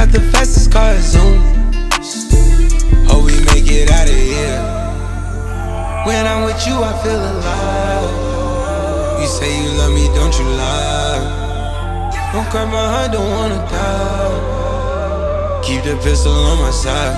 not the fastest car, Zoom. Hope we make it out of here. When I'm with you, I feel alive. You say you love me, don't you lie? Don't cry my heart, don't wanna die. Keep the pistol on my side.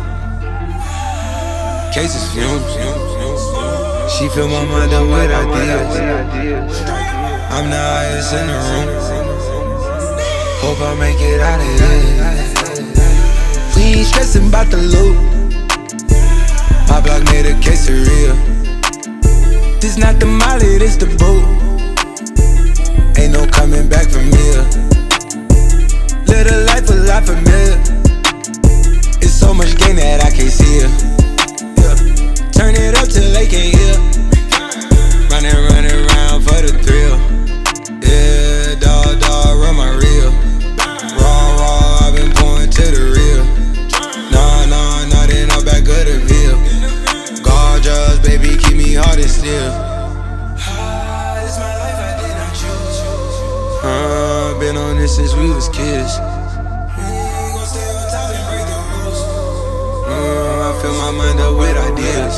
Cases fumes. She fill my mind up with ideas. I'm the highest in the room. Hope I make it out of here. We ain't stressing about the loot. My block made a quesadilla. This not the molly, this the boot. Ain't no coming back from here. Live a life a lot familiar. It's so much gain that I can't see it. Yeah. Turn it up till they can't hear. Running around for the thrill. Yeah, dog, run my reel. Raw, I've been pouring to the real. Nah, then I'm back of the veil. Gorgeous, baby, keep me hard and still. This my life, I did not choose. Been on this since we was kids. Gon' stay on top and break the rules. I fill my mind up with ideas.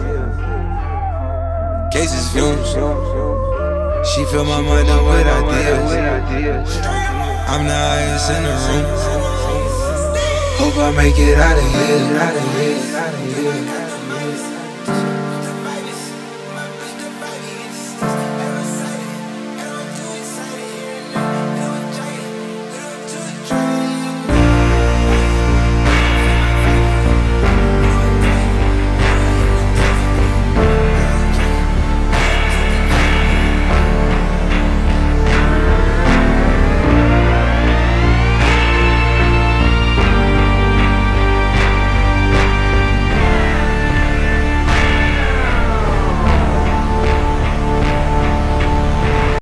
Cases fumes. She fill my mind up with ideas. I'm the highest in the room. Hope I make it out of here.